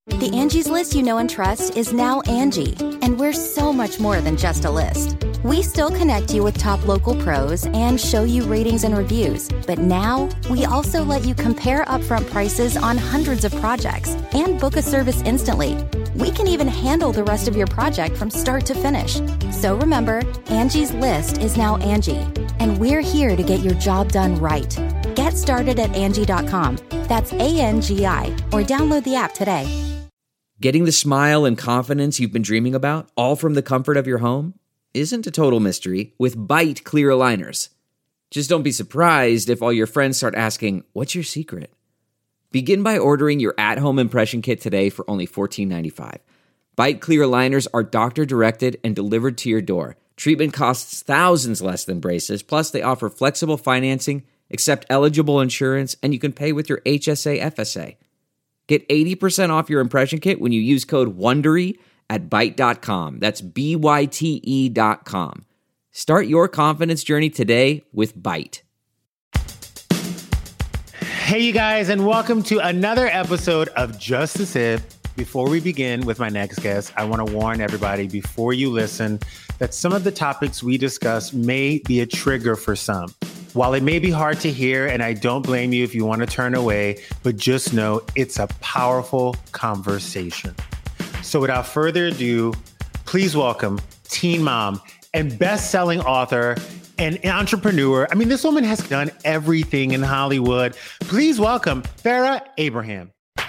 The Angie's List you know and trust is now Angie, and we're so much more than just a list. We still connect you with top local pros and show you ratings and reviews, but now we also let you compare upfront prices on hundreds of projects and book a service instantly. We can even handle the rest of your project from start to finish. So remember, Angie's List is now Angie, and we're here to get your job done right. Get started at Angie.com. That's ANGI, or download the app today. Getting the smile and confidence you've been dreaming about, all from the comfort of your home, isn't a total mystery with Byte clear aligners. Just don't be surprised if all your friends start asking, "What's your secret?" Begin by ordering your at-home impression kit today for only $14.95. Byte clear aligners are doctor-directed and delivered to your door. Treatment costs thousands less than braces, plus they offer flexible financing, accept eligible insurance, and you can pay with your HSA FSA. Get 80% off your impression kit when you use code WONDERY at Byte.com. That's BYTE.com. Start your confidence journey today with Byte. Hey, you guys, and welcome to another episode of Just a Sip. Before we begin with my next guest, I want to warn everybody before you listen that some of the topics we discuss may be a trigger for some. While it may be hard to hear, and I don't blame you if you want to turn away, but just know it's a powerful conversation. So without further ado, please welcome teen mom and best-selling author and entrepreneur. I mean, this woman has done everything in Hollywood. Please welcome Farrah Abraham.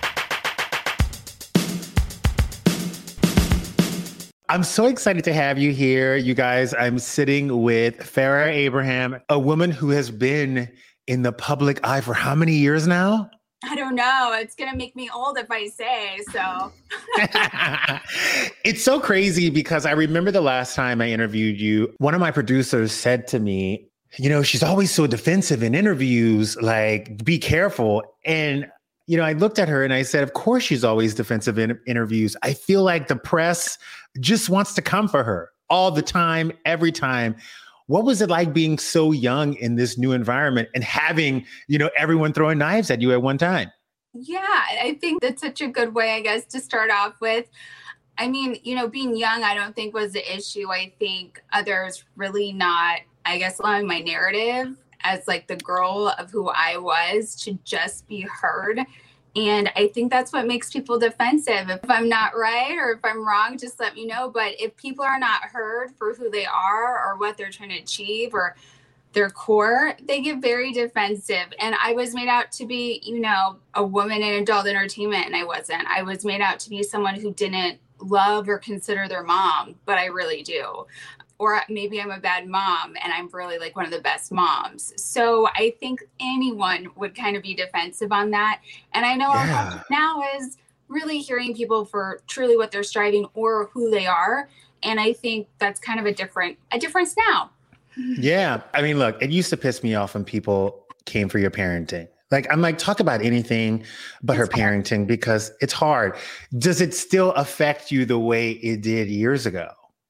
I'm so excited to have you here, you guys. I'm sitting with Farrah Abraham, a woman who has been in the public eye for how many years now? I don't know. It's going to make me old if I say so. It's so crazy because I remember the last time I interviewed you, one of my producers said to me, you know, she's always so defensive in interviews, like, be careful. And you know, I looked at her and I said, of course she's always defensive in interviews. I feel like the press just wants to come for her all the time, every time. What was it like being so young in this new environment and having, you know, everyone throwing knives at you at one time? Yeah, I think that's such a good way, I guess, to start off with. I mean, you know, being young, I don't think was the issue. I think others really not, I guess, allowing my narrative as like the girl of who I was to just be heard. And I think that's what makes people defensive. If I'm not right or if I'm wrong, just let me know. But if people are not heard for who they are or what they're trying to achieve or their core, they get very defensive. And I was made out to be, you know, a woman in adult entertainment, and I wasn't. I was made out to be someone who didn't love or consider their mom, but I really do. Or maybe I'm a bad mom and I'm really like one of the best moms. So I think anyone would kind of be defensive on that. And I know our culture now is really hearing people for truly what they're striving or who they are. And I think that's kind of a difference now. Yeah. I mean, look, it used to piss me off when people came for your parenting. Like, I'm like, talk about anything but her parenting because it's hard. Does it still affect you the way it did years ago?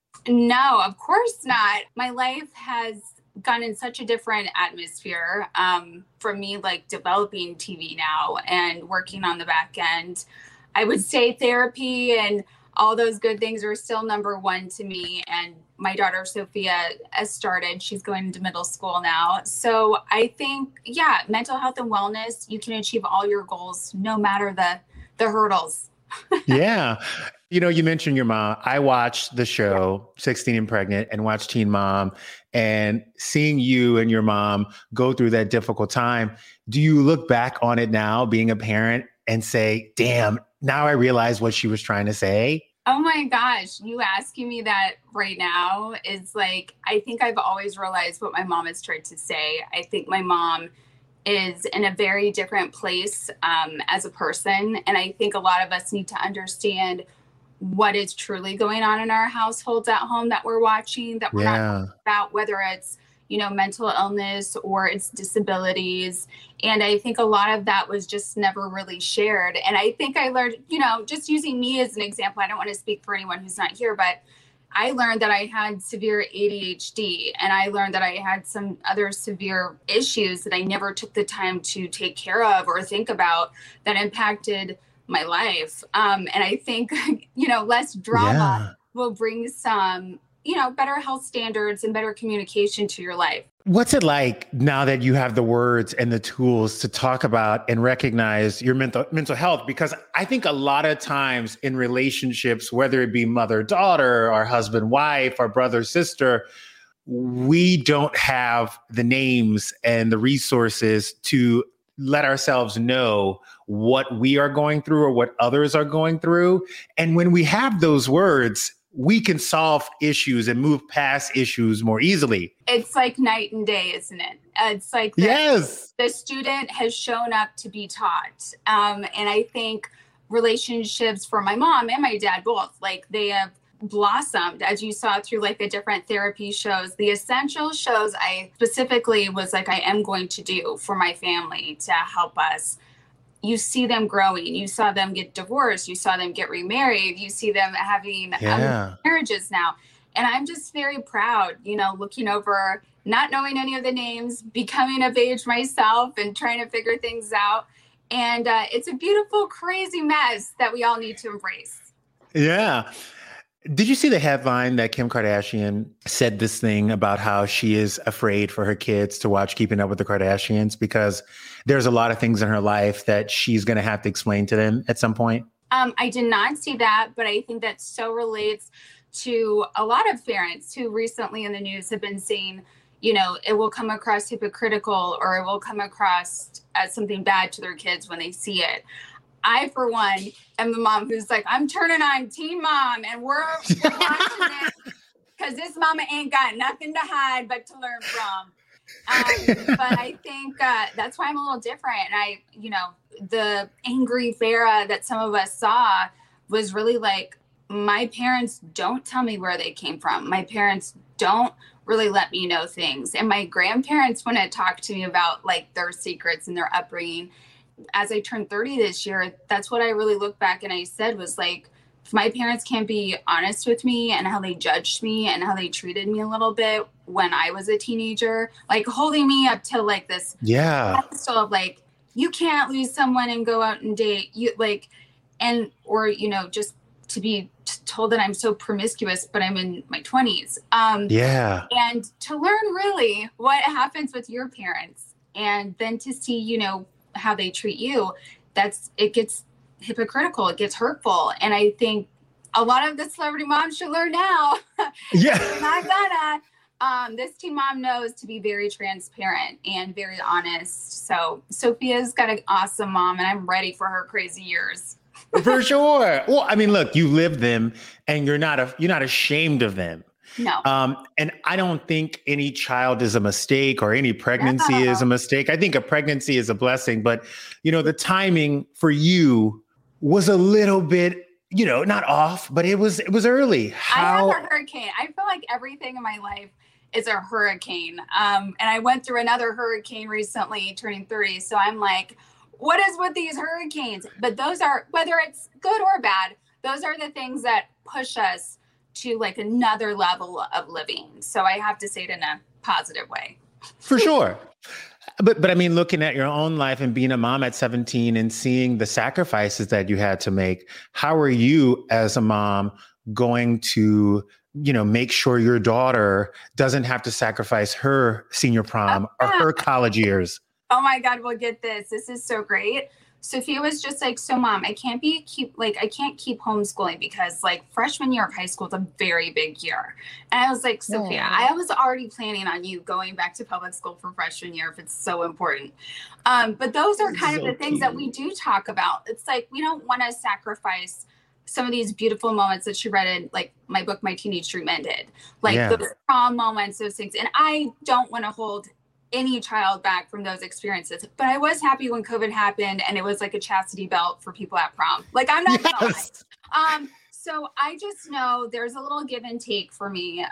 No, of course not. My life has gone in such a different atmosphere for me, like developing TV now and working on the back end. I would say therapy and all those good things are still number one to me. And my daughter, Sophia, has started. She's going into middle school now. So I think, yeah, mental health and wellness, you can achieve all your goals, no matter the hurdles. Yeah. You know, you mentioned your mom. I watched the show 16 and Pregnant and watched Teen Mom, and seeing you and your mom go through that difficult time. Do you look back on it now, being a parent, and say, damn, now I realize what she was trying to say? Oh my gosh, you asking me that right now is like, I think I've always realized what my mom has tried to say. I think my mom is in a very different place as a person. And I think a lot of us need to understand what is truly going on in our households at home that we're watching, that we're not talking about, whether it's, you know, mental illness or it's disabilities. And I think a lot of that was just never really shared. And I think I learned, you know, just using me as an example, I don't want to speak for anyone who's not here, but I learned that I had severe ADHD, and I learned that I had some other severe issues that I never took the time to take care of or think about that impacted my life. And I think, less drama will bring some, better health standards and better communication to your life. What's it like now that you have the words and the tools to talk about and recognize your mental health? Because I think a lot of times in relationships, whether it be mother-daughter or husband-wife or brother-sister, we don't have the names and the resources to let ourselves know what we are going through or what others are going through. And when we have those words, we can solve issues and move past issues more easily. It's like night and day, isn't it? It's like the student has shown up to be taught. And I think relationships for my mom and my dad both, like they have blossomed, as you saw through like the different therapy shows. The essential shows I specifically was like, I am going to do for my family to help us. You see them growing. You saw them get divorced. You saw them get remarried. You see them having marriages now. And I'm just very proud, looking over, not knowing any of the names, becoming of age myself and trying to figure things out. And it's a beautiful, crazy mess that we all need to embrace. Yeah. Did you see the headline that Kim Kardashian said this thing about how she is afraid for her kids to watch Keeping Up with the Kardashians because there's a lot of things in her life that she's going to have to explain to them at some point? I did not see that, but I think that so relates to a lot of parents who recently in the news have been saying, it will come across hypocritical or it will come across as something bad to their kids when they see it. I, for one, am the mom who's like, I'm turning on Teen Mom and we're watching it because this mama ain't got nothing to hide but to learn from. But I think that's why I'm a little different. And the angry Farrah that some of us saw was really like, my parents don't tell me where they came from. My parents don't really let me know things. And my grandparents wouldn't talk to me about like their secrets and their upbringing. As I turned 30 this year, that's what I really looked back and I said was like, if my parents can't be honest with me and how they judged me and how they treated me a little bit when I was a teenager, like holding me up to like this pedestal of like, you can't lose someone and go out and date you or just to be told that I'm so promiscuous, but I'm in my 20s. And to learn really what happens with your parents and then to see, how they treat you, it gets hypocritical, it gets hurtful. And I think a lot of the celebrity moms should learn now. They're not gonna. This Teen Mom knows to be very transparent and very honest. So Sophia's got an awesome mom and I'm ready for her crazy years. For sure. Well, I mean, look, you live them and you're not ashamed of them. No. And I don't think any child is a mistake or any pregnancy is a mistake. I think a pregnancy is a blessing, but the timing for you was a little bit, not off, but it was early. I have a hurricane. I feel like everything in my life is a hurricane. And I went through another hurricane recently, turning 30. So I'm like, what is with these hurricanes? But those are, whether it's good or bad, those are the things that push us to like another level of living. So I have to say it in a positive way. For sure. But I mean, looking at your own life and being a mom at 17 and seeing the sacrifices that you had to make, how are you as a mom going to, make sure your daughter doesn't have to sacrifice her senior prom or her college years? Oh my God, we'll get this. This is so great. Sophia was just like, so mom, I can't keep homeschooling because like freshman year of high school is a very big year. And I was like, Sophia, I was already planning on you going back to public school for freshman year if it's so important. But those are kind of the things that we do talk about. It's like, we don't want to sacrifice some of these beautiful moments that she read in like my book, My Teenage Dream Ended, like those prom moments, those things. And I don't want to hold any child back from those experiences. But I was happy when COVID happened and it was like a chastity belt for people at prom. Like, I'm not gonna lie. So I just know there's a little give and take for me.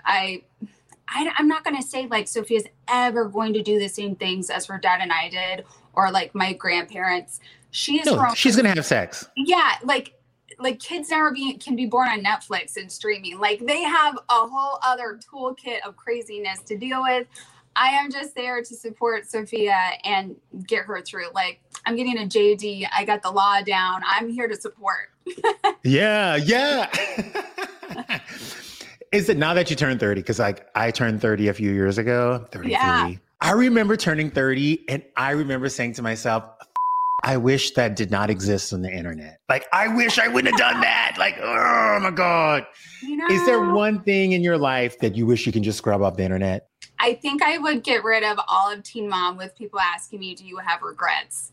I'm not going to say like Sophia's ever going to do the same things as her dad and I did, or like my grandparents. She's going to have sex. Yeah. Like kids can be born on Netflix and streaming. Like they have a whole other toolkit of craziness to deal with. I am just there to support Sophia and get her through. Like, I'm getting a JD. I got the law down. I'm here to support. Yeah. Is it now that you turned 30? Because like I turned 30 a few years ago, 33. Yeah. I remember turning 30 and I remember saying to myself, I wish that did not exist on the internet. Like, I wish I wouldn't have done that. Like, oh my God. You know, is there one thing in your life that you wish you can just scrub off the internet? I think I would get rid of all of Teen Mom with people asking me, do you have regrets?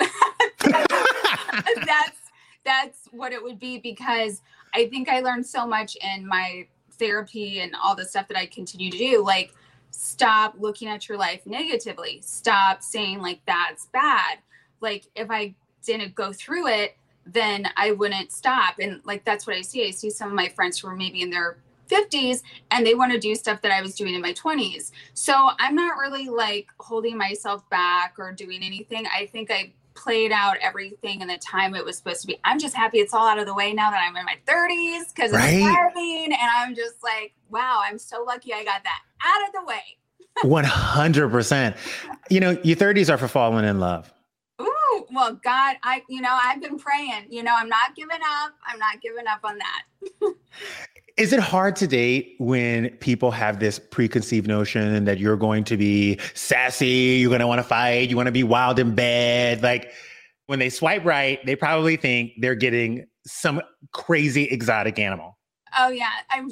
That's what it would be, because I think I learned so much in my therapy and all the stuff that I continue to do. Like, stop looking at your life negatively. Stop saying like, that's bad. Like, if I didn't go through it, then I wouldn't stop. And like, that's what I see. I see some of my friends who are maybe in their 50s and they want to do stuff that I was doing in my 20s. So I'm not really like holding myself back or doing anything. I think I played out everything in the time it was supposed to be. I'm just happy it's all out of the way now that I'm in my 30s, because it's driving, and I'm just like, wow, I'm so lucky I got that out of the way. 100%. You know, your 30s are for falling in love. Ooh, well, God, I've been praying, I'm not giving up. I'm not giving up on that. Is it hard to date when people have this preconceived notion that you're going to be sassy, you're going to want to fight, you want to be wild in bed? Like, when they swipe right, they probably think they're getting some crazy exotic animal. Oh yeah, I'm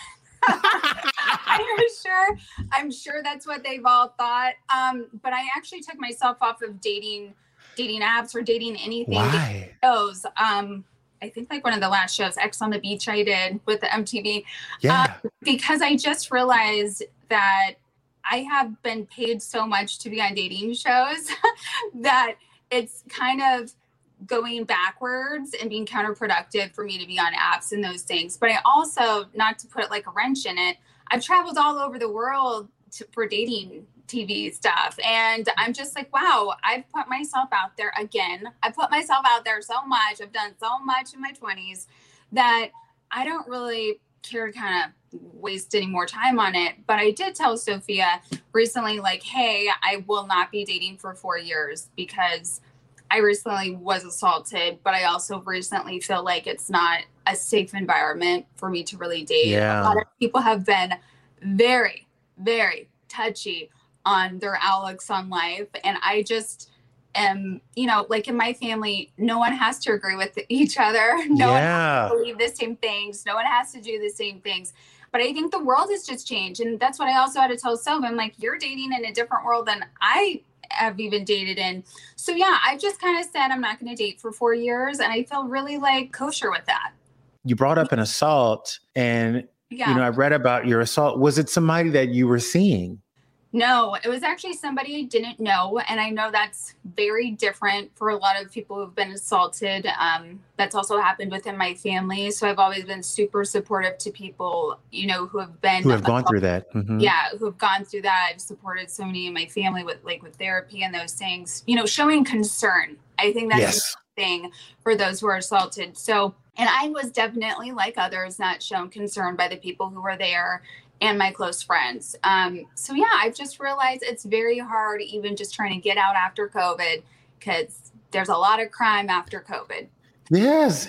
sure that's what they've all thought. But I actually took myself off of dating apps or dating anything. Why? Shows. I think like one of the last shows, X on the Beach, I did with the MTV. Yeah. Because I just realized that I have been paid so much to be on dating shows that it's kind of going backwards and being counterproductive for me to be on apps and those things. But I also, not to put like a wrench in it, I've traveled all over the world for dating TV stuff. And I'm just like, wow, I've put myself out there again. I put myself out there so much. I've done so much in my 20s that I don't really care to kind of waste any more time on it. But I did tell Sophia recently, like, hey, I will not be dating for 4 years because I recently was assaulted, but I also recently feel like it's not a safe environment for me to really date. Yeah. A lot of people have been very, very touchy on their outlooks on life. And I just am, like in my family, no one has to agree with each other. No one has to believe the same things. No one has to do the same things. But I think the world has just changed. And that's what I also had to tell Sylvan. I'm like, you're dating in a different world than I have even dated in. So yeah, I've just kind of said I'm not going to date for 4 years. And I feel really like kosher with that. You brought up an assault and, I read about your assault. Was it somebody that you were seeing? No, it was actually somebody I didn't know. And I know that's very different for a lot of people who've been assaulted. That's also happened within my family. So I've always been super supportive to people, who have gone through that. Mm-hmm. Yeah, who have gone through that. I've supported so many in my family with therapy and those things, showing concern. I think that's the thing for those who are assaulted. So, and I was definitely, like others, not shown concern by the people who were there and my close friends. So yeah, I've just realized it's very hard even just trying to get out after COVID, because there's a lot of crime after COVID. Yes.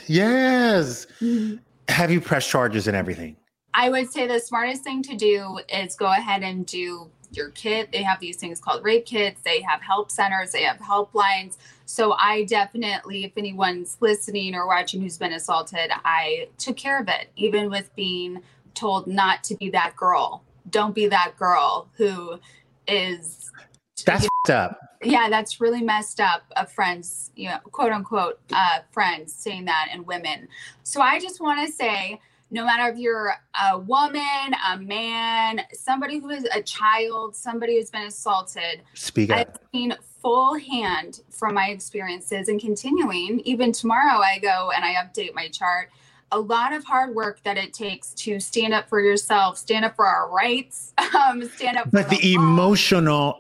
Mm-hmm. Have you pressed charges and everything? I would say the smartest thing to do is go ahead and do your kit. They have these things called rape kits. They have help centers. They have helplines. So I definitely, if anyone's listening or watching who's been assaulted, I took care of it, even with being told not to be that girl. Don't be that girl who is... That's up. Yeah, that's really messed up of friends, quote unquote, friends saying that, and women. So I just want to say, no matter if you're a woman, a man, somebody who is a child, somebody who's been assaulted, speak up. I've seen full hand from my experiences and continuing. Even tomorrow I go and I update my chart. A lot of hard work that it takes to stand up for yourself, stand up for our rights, stand up. But the emotional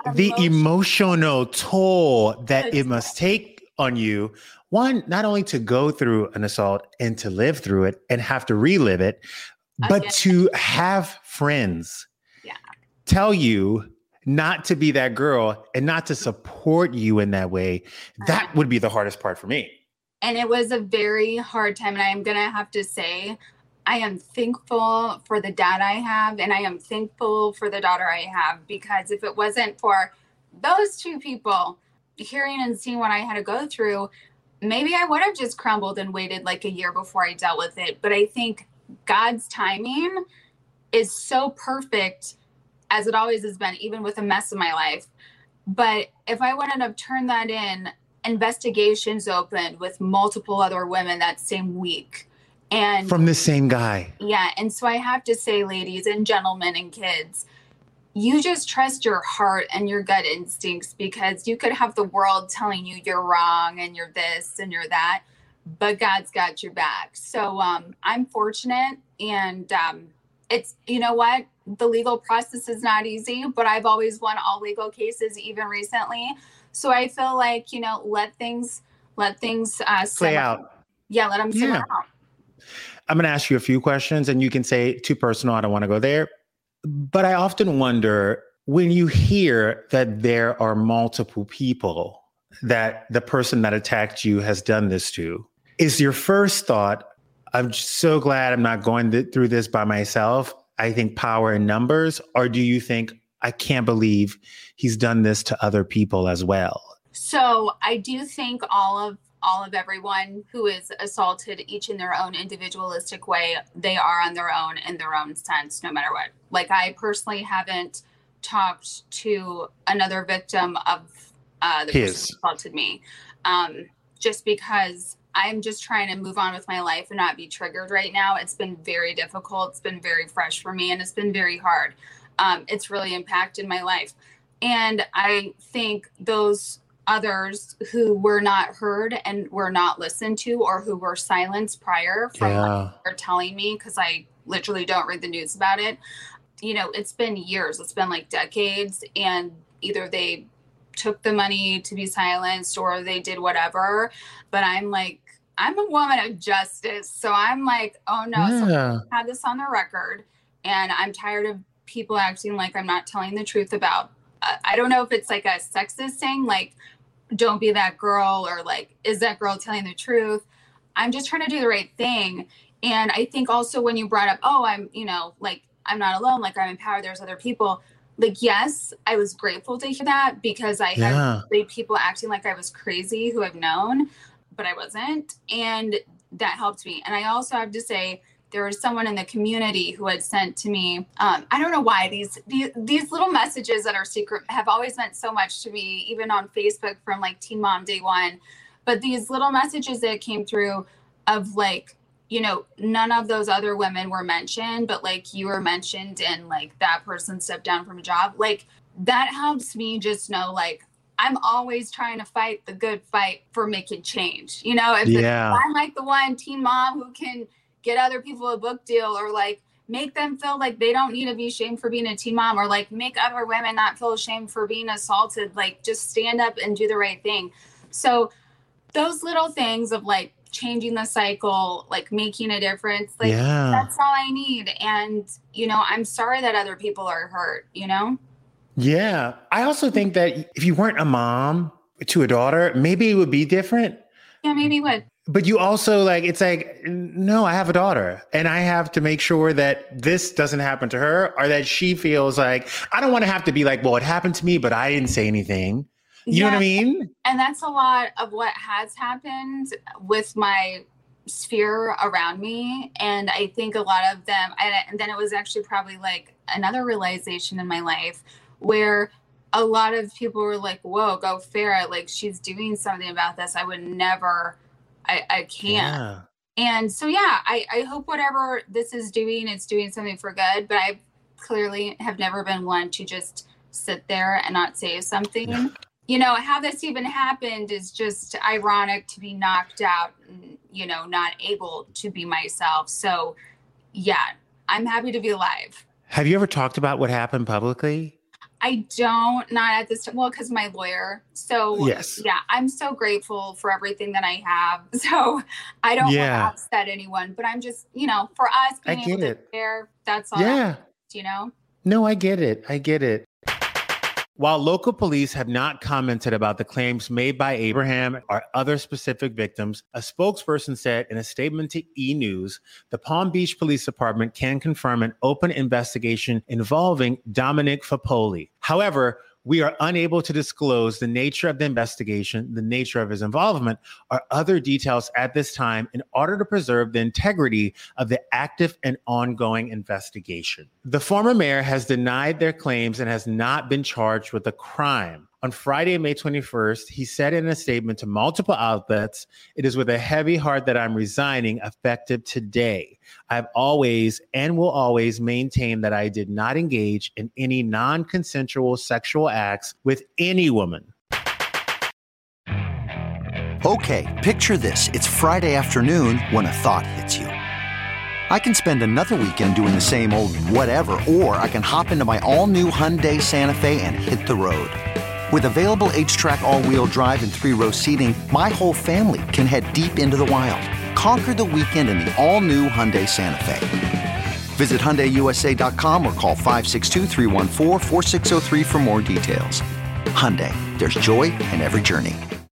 toll that it must take on you. One, not only to go through an assault and to live through it and have to relive it, but to have friends tell you, not to be that girl and not to support you in that way, that would be the hardest part for me. And it was a very hard time. And I am going to have to say, I am thankful for the dad I have, and I am thankful for the daughter I have, because if it wasn't for those two people hearing and seeing what I had to go through, maybe I would have just crumbled and waited like a year before I dealt with it. But I think God's timing is so perfect, as it always has been, even with a mess in my life. But if I wouldn't have turned that in, investigations opened with multiple other women that same week. And from the same guy. Yeah. And so I have to say, ladies and gentlemen and kids, you just trust your heart and your gut instincts, because you could have the world telling you you're wrong and you're this and you're that, but God's got your back. So I'm fortunate, and it's, you know what? The legal process is not easy, but I've always won all legal cases, even recently. So I feel like, you know, let things play out. Yeah. Let them simmer out. I'm going to ask you a few questions, and you can say too personal, I don't want to go there. But I often wonder, when you hear that there are multiple people that the person that attacked you has done this to, is your first thought, I'm so glad I'm not going through this by myself? I think power in numbers. Or do you think, I can't believe he's done this to other people as well? So I do think all of everyone who is assaulted, each in their own individualistic way, they are on their own in their own sense, no matter what. Like, I personally haven't talked to another victim of the person who assaulted me, just because I'm just trying to move on with my life and not be triggered right now. It's been very difficult. It's been very fresh for me, and it's been very hard. It's really impacted my life. And I think those others who were not heard and were not listened to, or who were silenced prior from what they're telling me, because I literally don't read the news about it. You know, it's been years, it's been like decades, and either they took the money to be silenced or they did whatever. But I'm like, I'm a woman of justice. So I'm like, oh no, so I had this on the record, and I'm tired of people acting like I'm not telling the truth about, I don't know if it's like a sexist thing, like, don't be that girl, or like, is that girl telling the truth? I'm just trying to do the right thing. And I think also when you brought up, oh, I'm, you know, like, I'm not alone, like, I'm empowered, there's other people. Like, yes, I was grateful to hear that, because I had people acting like I was crazy who I've known, but I wasn't. And that helped me. And I also have to say, there was someone in the community who had sent to me, I don't know why, these little messages that are secret have always meant so much to me, even on Facebook from like Teen Mom Day One. But these little messages that came through of like, you know, none of those other women were mentioned, but like you were mentioned, and like that person stepped down from a job. Like, that helps me just know, like, I'm always trying to fight the good fight for making change. You know, if I'm like the one teen mom who can get other people a book deal, or like make them feel like they don't need to be ashamed for being a teen mom, or like make other women not feel ashamed for being assaulted, like just stand up and do the right thing. So those little things of like changing the cycle, like making a difference, like that's all I need. And, you know, I'm sorry that other people are hurt, you know? Yeah. I also think that if you weren't a mom to a daughter, maybe it would be different. Yeah, maybe it would. But you also like, it's like, no, I have a daughter, and I have to make sure that this doesn't happen to her, or that she feels like, I don't want to have to be like, well, it happened to me, but I didn't say anything. You know what I mean? And that's a lot of what has happened with my sphere around me. And I think a lot of them, and then it was actually probably like another realization in my life where a lot of people were like, whoa, go Farrah, like she's doing something about this. I would never, I can't. Yeah. And so, yeah, I hope whatever this is doing, it's doing something for good, but I clearly have never been one to just sit there and not say something. Yeah. You know, how this even happened is just ironic, to be knocked out and, you know, not able to be myself. So, yeah, I'm happy to be alive. Have you ever talked about what happened publicly? I don't, not at this time. Well, because my lawyer. So, yes. Yeah, I'm so grateful for everything that I have. So I don't want to upset anyone, but I'm just, you know, for us being able to share, that's all. Yeah. You know? No, I get it. I get it. While local police have not commented about the claims made by Abraham or other specific victims, a spokesperson said in a statement to E! News, the Palm Beach Police Department can confirm an open investigation involving Dominic Fapoli. However, we are unable to disclose the nature of the investigation, the nature of his involvement, or other details at this time in order to preserve the integrity of the active and ongoing investigation. The former mayor has denied their claims and has not been charged with a crime. On Friday, May 21st, he said in a statement to multiple outlets, "It is with a heavy heart that I'm resigning effective today. I've always and will always maintain that I did not engage in any non-consensual sexual acts with any woman." Okay, picture this. It's Friday afternoon when a thought hits you. I can spend another weekend doing the same old whatever, or I can hop into my all-new Hyundai Santa Fe and hit the road. With available H-Track all-wheel drive and 3-row seating, my whole family can head deep into the wild. Conquer the weekend in the all-new Hyundai Santa Fe. Visit HyundaiUSA.com or call 562-314-4603 for more details. Hyundai, there's joy in every journey.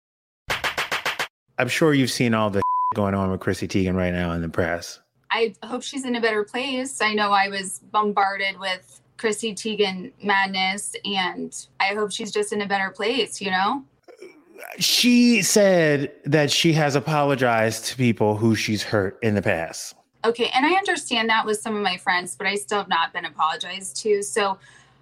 I'm sure you've seen all the going on with Chrissy Teigen right now in the press. I hope she's in a better place. I know I was bombarded with Chrissy Teigen madness, and I hope she's just in a better place, you know? She said that she has apologized to people who she's hurt in the past. Okay, and I understand that with some of my friends, but I still have not been apologized to. So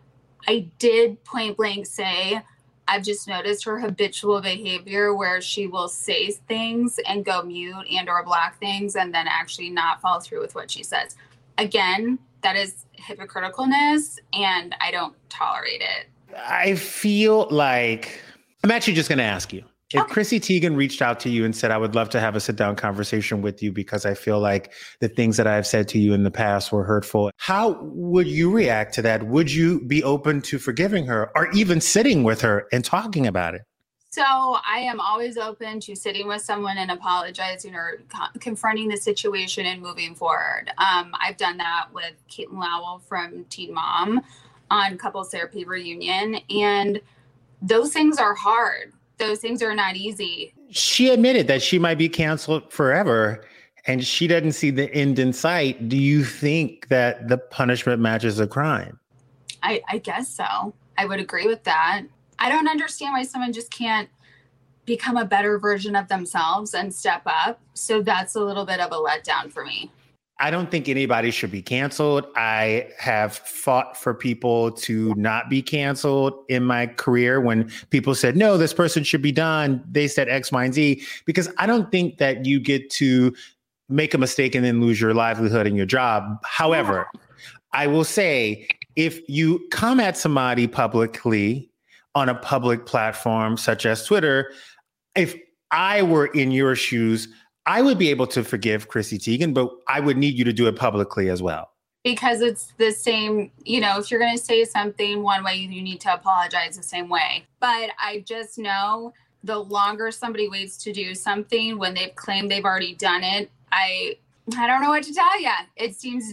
I did point blank say, I've just noticed her habitual behavior where she will say things and go mute and or block things and then actually not follow through with what she says. Again, that is hypocriticalness, and I don't tolerate it. I feel like I'm actually just going to ask you. If Chrissy Teigen reached out to you and said, I would love to have a sit-down conversation with you because I feel like the things that I've said to you in the past were hurtful, how would you react to that? Would you be open to forgiving her or even sitting with her and talking about it? So I am always open to sitting with someone and apologizing or confronting the situation and moving forward. I've done that with Caitlin Lowell from Teen Mom on Couples Therapy Reunion, and those things are hard. Those things are not easy. She admitted that she might be canceled forever, and she doesn't see the end in sight. Do you think that the punishment matches the crime? I guess so. I would agree with that. I don't understand why someone just can't become a better version of themselves and step up. So that's a little bit of a letdown for me. I don't think anybody should be canceled. I have fought for people to not be canceled in my career. When people said, no, this person should be done, they said X, Y, and Z, because I don't think that you get to make a mistake and then lose your livelihood and your job. However, I will say, if you come at somebody publicly on a public platform such as Twitter, if I were in your shoes, I would be able to forgive Chrissy Teigen, but I would need you to do it publicly as well. Because it's the same, you know, if you're going to say something one way, you need to apologize the same way. But I just know the longer somebody waits to do something when they've claimed they've already done it, I don't know what to tell you. It seems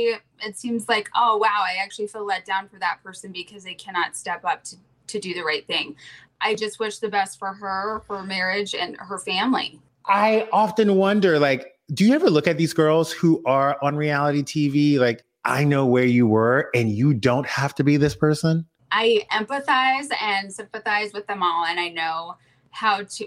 like, oh, wow, I actually feel let down for that person because they cannot step up to do the right thing. I just wish the best for her, for marriage, and her family. I often wonder, like, do you ever look at these girls who are on reality TV? Like, I know where you were and you don't have to be this person. I empathize and sympathize with them all. And I know how to,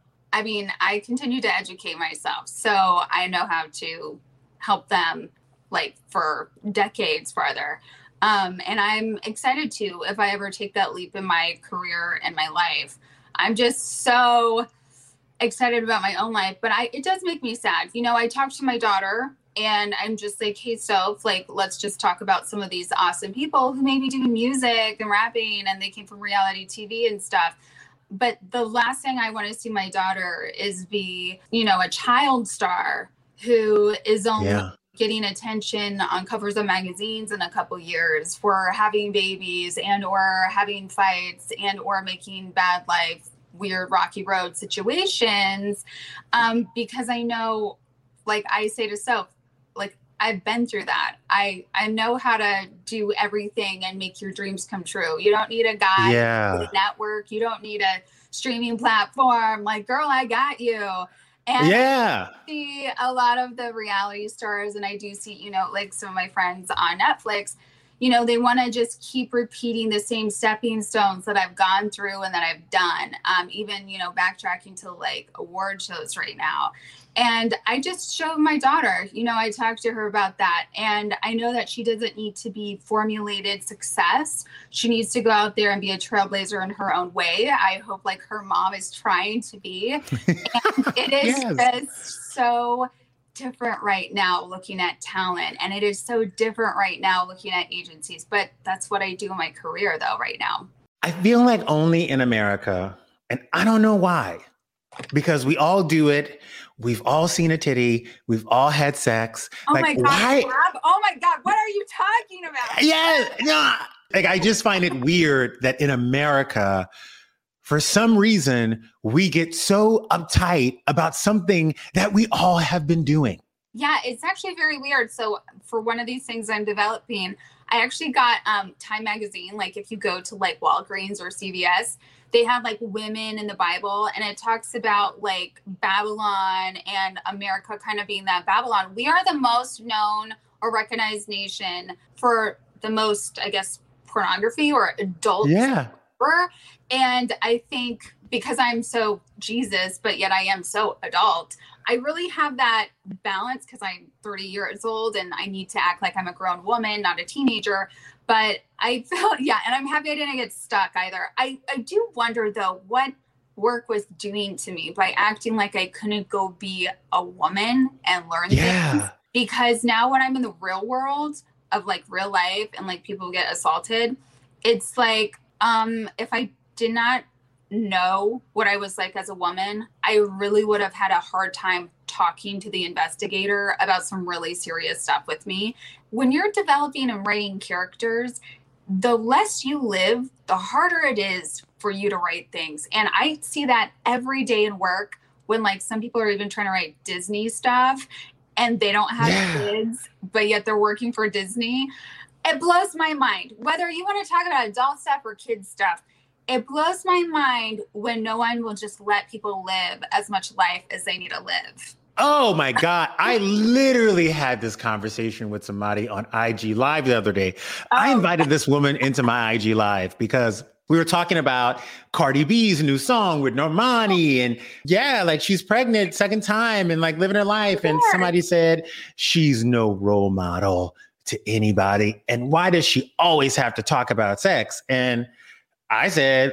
I continue to educate myself. So I know how to help them like for decades farther. And I'm excited to, if I ever take that leap in my career and my life. I'm just so excited about my own life, but it does make me sad. You know, I talked to my daughter and I'm just like, hey, Soph, like, let's just talk about some of these awesome people who may be doing music and rapping and they came from reality TV and stuff. But the last thing I want to see my daughter is be, you know, a child star who is only getting attention on covers of magazines in a couple years for having babies and or having fights and or making bad life weird rocky road situations, because I know, like I say to Soph, like I've been through that. I know how to do everything and make your dreams come true. You don't need a guy, Yeah. you don't need a network, you don't need a streaming platform. Like, girl, I got you. And Yeah. I see a lot of the reality stars, and I do see, you know, like some of my friends on Netflix, you know, they want to just keep repeating the same stepping stones that I've gone through and that I've done. Even, you know, backtracking to like award shows right now. And I just showed my daughter, you know, I talked to her about that. And I know that she doesn't need to be formulated success. She needs to go out there and be a trailblazer in her own way. I hope like her mom is trying to be. And it is just so different right now looking at talent, and it is so different right now looking at agencies, but that's what I do in my career though right now. I feel like only in America, and I don't know why, because we all do it. We've all seen a titty. We've all had sex. Oh like, my God. why? Oh my God. What are you talking about? Yeah. No. Like, I just find it weird that in America, for some reason, we get so uptight about something that we all have been doing. Yeah, it's actually very weird. So for one of these things I'm developing, I actually got Time Magazine. Like if you go to like Walgreens or CVS, they have like women in the Bible, and it talks about like Babylon and America kind of being that Babylon. We are the most known or recognized nation for the most, I guess, pornography or adult. Yeah. And I think because I'm so Jesus, but yet I am so adult, I really have that balance because I'm 30 years old and I need to act like I'm a grown woman, not a teenager. But I felt, yeah, and I'm happy I didn't get stuck either. I do wonder, though, what work was doing to me by acting like I couldn't go be a woman and learn things. Because now when I'm in the real world of like real life and like people get assaulted, it's like, if I did not know what I was like as a woman, I really would have had a hard time talking to the investigator about some really serious stuff with me. When you're developing and writing characters, the less you live, the harder it is for you to write things. And I see that every day in work when like some people are even trying to write Disney stuff and they don't have kids, but yet they're working for Disney. It blows my mind. Whether you want to talk about adult stuff or kids stuff, it blows my mind when no one will just let people live as much life as they need to live. Oh my God. I literally had this conversation with somebody on IG Live the other day. I invited this woman into my IG Live because we were talking about Cardi B's new song with Normani. And yeah, like she's pregnant second time and like living her life. And somebody said she's no role model to anybody. And why does she always have to talk about sex? And I said,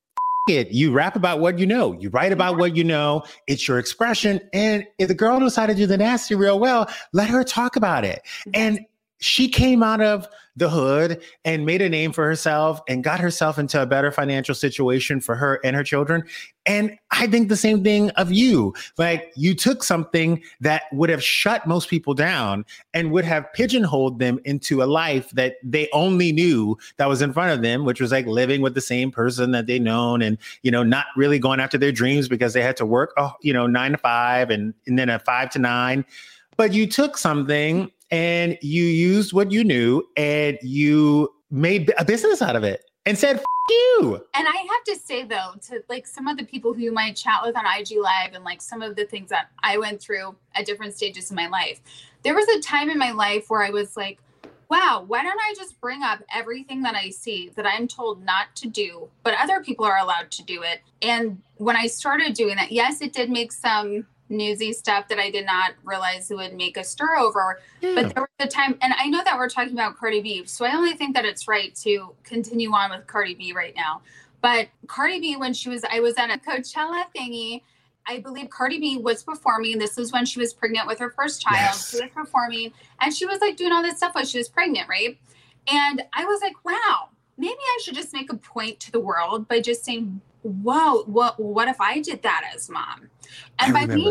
it. You rap about what you know. You write about what you know. It's your expression. And if the girl knows how to do the nasty real well, let her talk about it. And she came out of the hood and made a name for herself and got herself into a better financial situation for her and her children. And I think the same thing of you. Like you took something that would have shut most people down and would have pigeonholed them into a life that they only knew that was in front of them, which was like living with the same person that they known and, you know, not really going after their dreams because they had to work, 9 to 5 and then a 5 to 9. But you took something and you used what you knew and you made a business out of it and said, F you. And I have to say, though, to like some of the people who you might chat with on IG Live and like some of the things that I went through at different stages in my life, there was a time in my life where I was like, wow, why don't I just bring up everything that I see that I'm told not to do, but other people are allowed to do it. And when I started doing that, yes, it did make some newsy stuff that I did not realize it would make a stir over. But there was a time, and I know that we're talking about Cardi B, so I only think that it's right to continue on with Cardi B right now. But Cardi B, when I was at a Coachella thingy, I believe Cardi B was performing. This was when she was pregnant with her first child. Yes. She was performing, and she was like doing all this stuff while she was pregnant, right? And I was like, wow, maybe I should just make a point to the world by just saying, whoa, what if I did that as mom? And by me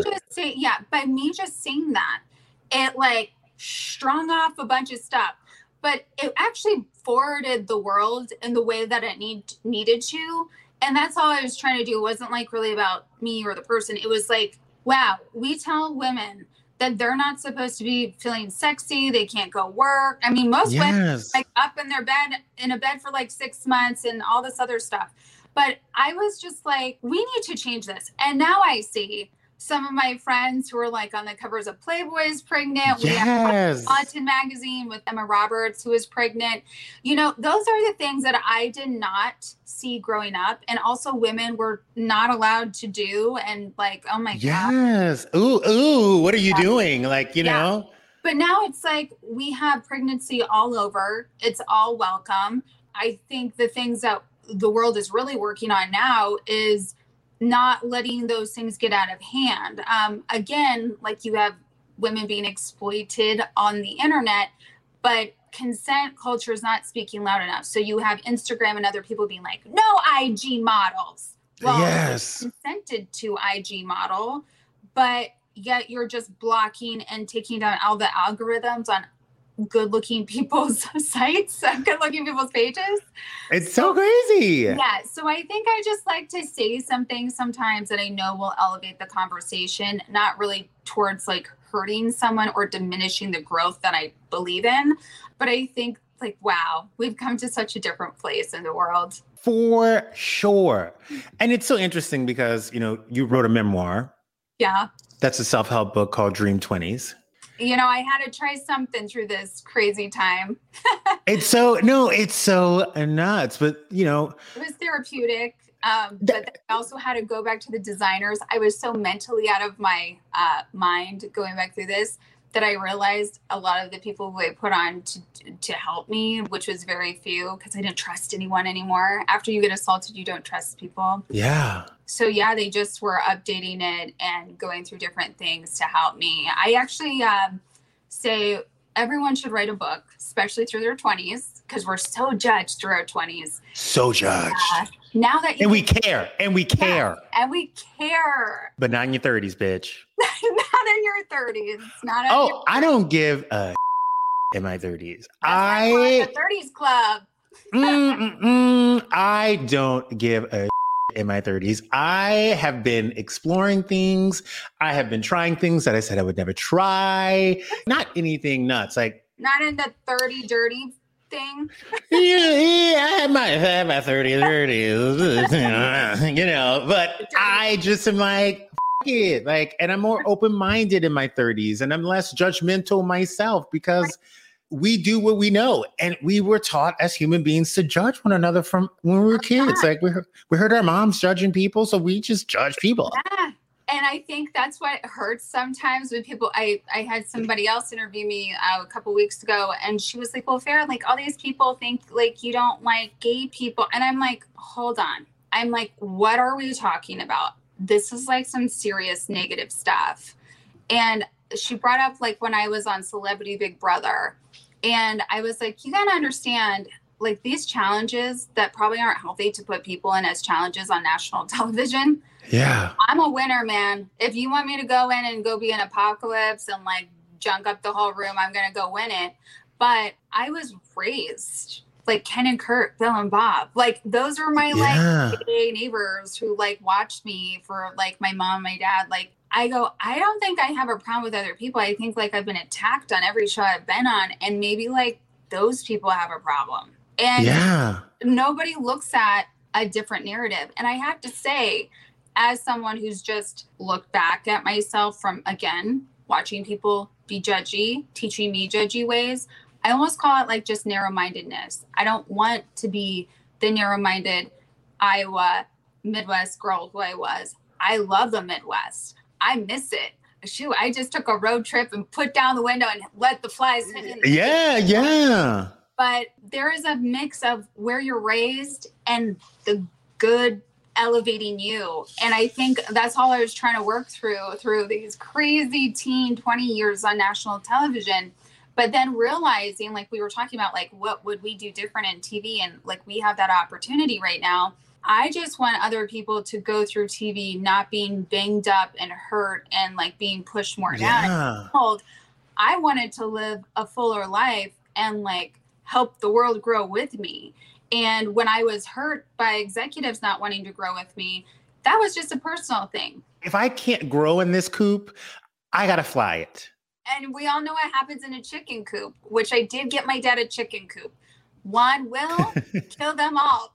just saying that, it like strung off a bunch of stuff, but it actually forwarded the world in the way that it needed to. And that's all I was trying to do. It wasn't like really about me or the person. It was like, wow, we tell women that they're not supposed to be feeling sexy. They can't go work. I mean, most women like up in a bed for like 6 months and all this other stuff. But I was just like, we need to change this. And now I see some of my friends who are like on the covers of Playboy is pregnant. We have Autumn magazine with Emma Roberts, who is pregnant. You know, those are the things that I did not see growing up. And also women were not allowed to do. And like, oh my God. Ooh, what are you doing? Like, you know? But now it's like we have pregnancy all over. It's all welcome. I think the things that the world is really working on now is not letting those things get out of hand. Again, like you have women being exploited on the internet, but consent culture is not speaking loud enough. So you have Instagram and other people being like, no IG models. Well, yes, consented to IG model, but yet you're just blocking and taking down all the algorithms on good-looking people's sites, good-looking people's pages. It's so crazy. Yeah. So I think I just like to say something sometimes that I know will elevate the conversation, not really towards like hurting someone or diminishing the growth that I believe in. But I think like, wow, we've come to such a different place in the world. For sure. And it's so interesting because, you know, you wrote a memoir. Yeah. That's a self-help book called Dream 20s. You know, I had to try something through this crazy time. It's so nuts, but you know. It was therapeutic. But I also had to go back to the designers. I was so mentally out of my mind going back through this that I realized a lot of the people who I put on to help me, which was very few because I didn't trust anyone anymore. After you get assaulted, you don't trust people. Yeah. So yeah, they just were updating it and going through different things to help me. I actually say everyone should write a book, especially through their 20s, because we're so judged through our 20s. So judged. Now that we care. And we care. But not in your 30s, bitch. Not in your 30s. I don't give a in my 30s. The 30s club. I don't give a in my 30s. I have been exploring things. I have been trying things that I said I would never try. Not anything nuts. Like not in the 30 dirty thing. I might have my 30s, you know, but I just am like, it. Like, and I'm more open-minded in my 30s and I'm less judgmental myself because we do what we know. And we were taught as human beings to judge one another from when we were kids. Like we heard our moms judging people. So we just judge people. Yeah. And I think that's what hurts sometimes when people, I had somebody else interview me a couple weeks ago and she was like, well, Farrah, like all these people think like you don't like gay people. And I'm like, hold on. I'm like, what are we talking about? This is like some serious negative stuff. And she brought up like when I was on Celebrity Big Brother and I was like, you gotta understand like these challenges that probably aren't healthy to put people in as challenges on national television. Yeah. I'm a winner, man. If you want me to go in and go be an apocalypse and like junk up the whole room, I'm going to go win it. But I was raised like Ken and Kurt, Bill and Bob. Like those were my like gay neighbors who like watched me for like my mom, my dad. Like I go, I don't think I have a problem with other people. I think like I've been attacked on every show I've been on. And maybe like those people have a problem. And nobody looks at a different narrative. And I have to say, as someone who's just looked back at myself from, again, watching people be judgy, teaching me judgy ways, I almost call it like just narrow-mindedness. I don't want to be the narrow-minded Iowa Midwest girl who I was. I love the Midwest. I miss it. Shoot, I just took a road trip and put down the window and let the flies hit in. Yeah. But there is a mix of where you're raised and the good elevating you. And I think that's all I was trying to work through these crazy 20 years on national television. But then realizing, like we were talking about, like what would we do different in TV? And like we have that opportunity right now. I just want other people to go through TV not being banged up and hurt and like being pushed more down. I wanted to live a fuller life and like help the world grow with me. And when I was hurt by executives not wanting to grow with me, that was just a personal thing. If I can't grow in this coop, I got to fly it. And we all know what happens in a chicken coop, which I did get my dad a chicken coop. One will kill them all.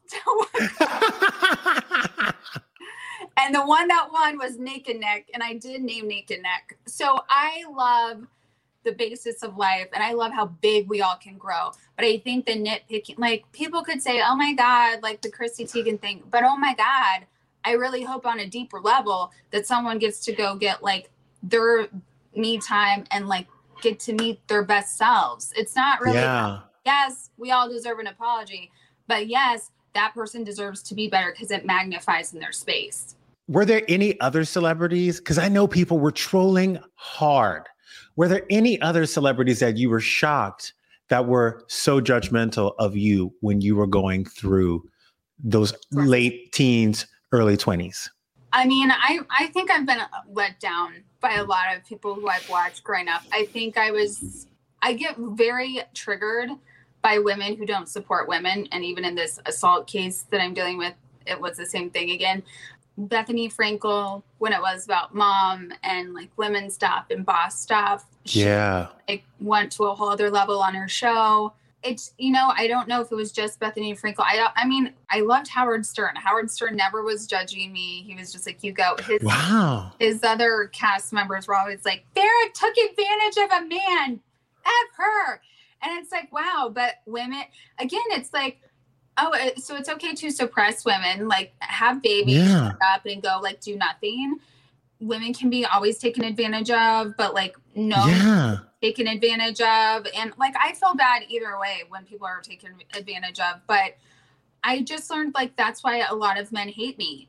And the one that won was Naked Neck, and I did name Naked Neck. So I love the basis of life, and I love how big we all can grow. But I think the nitpicking, like people could say, oh my God, like the Chrissy Teigen thing. But oh my God, I really hope on a deeper level that someone gets to go get like their me time and like get to meet their best selves. It's not really, yes, we all deserve an apology, but yes, that person deserves to be better because it magnifies in their space. Were there any other celebrities? Because I know people were trolling hard. Were there any other celebrities that you were shocked that were so judgmental of you when you were going through those late teens, early 20s? I mean, I think I've been let down by a lot of people who I've watched growing up. I think I get very triggered by women who don't support women. And even in this assault case that I'm dealing with, it was the same thing again. Bethenny Frankel, when it was about mom and like women stuff and boss stuff. It went to a whole other level on her show. It's, I don't know if it was just Bethenny Frankel. I mean, I loved Howard Stern. Howard Stern never was judging me. He was just like, you go. His other cast members were always like, Farrah took advantage of a man. F her. And it's like, wow. But women, again, it's like, oh, so it's okay to suppress women, like have babies, shut up and go like do nothing. Women can be always taken advantage of, but like taken advantage of. And like, I feel bad either way when people are taken advantage of, but I just learned like, that's why a lot of men hate me.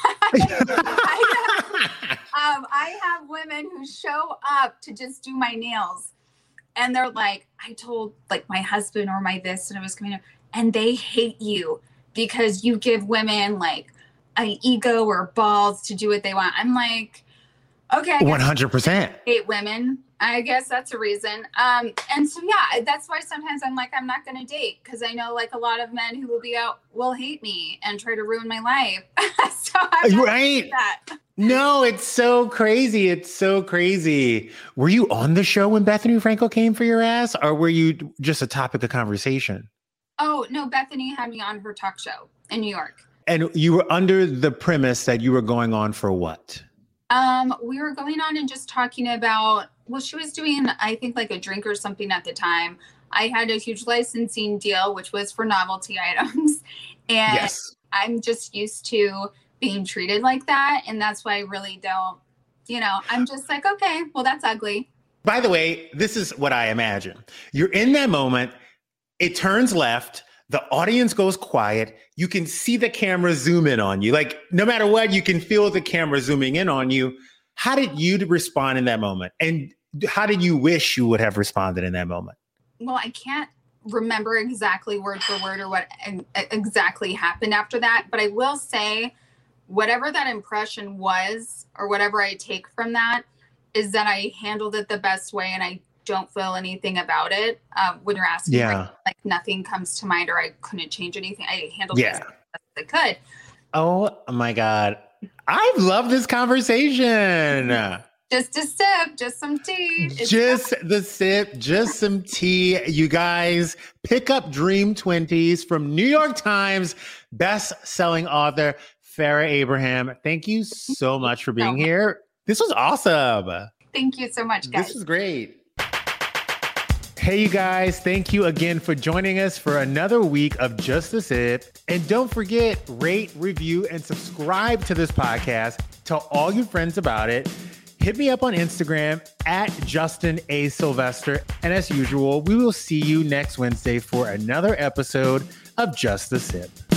I have women who show up to just do my nails and they're like, I told like my husband or my this, and it was coming up, and they hate you because you give women like an ego or balls to do what they want. I'm like, okay. 100%. Hate women. I guess that's a reason. And so, yeah, that's why sometimes I'm like, I'm not going to date because I know like a lot of men who will be out will hate me and try to ruin my life. So I'm right. That. No, it's so crazy. It's so crazy. Were you on the show when Bethenny Frankel came for your ass, or were you just a topic of conversation? Oh, no, Bethenny had me on her talk show in New York. And you were under the premise that you were going on for what? We were going on and just talking about, well, she was doing, I think, like a drink or something at the time. I had a huge licensing deal, which was for novelty items. And I'm just used to being treated like that. And that's why I really don't, I'm just like, okay, well, that's ugly. By the way, this is what I imagine. You're in that moment. It turns left. The audience goes quiet. You can see the camera zoom in on you. Like, no matter what, you can feel the camera zooming in on you. How did you respond in that moment? And how did you wish you would have responded in that moment? Well, I can't remember exactly word for word or what exactly happened after that. But I will say, whatever that impression was, or whatever I take from that, is that I handled it the best way, and I don't feel anything about it. When you're asking, like nothing comes to mind, or I couldn't change anything. I handled it as best as I could. Oh my God. I love this conversation. Just a sip, just some tea. Just the sip, just some tea. You guys, pick up Dream 20s from New York Times best-selling author Farrah Abraham. Thank you so much for being here. This was awesome. Thank you so much, guys. This was great. Hey, you guys, thank you again for joining us for another week of Just a Sip. And don't forget, rate, review, and subscribe to this podcast. Tell all your friends about it. Hit me up on Instagram at Justin A. Sylvester. And as usual, we will see you next Wednesday for another episode of Just a Sip.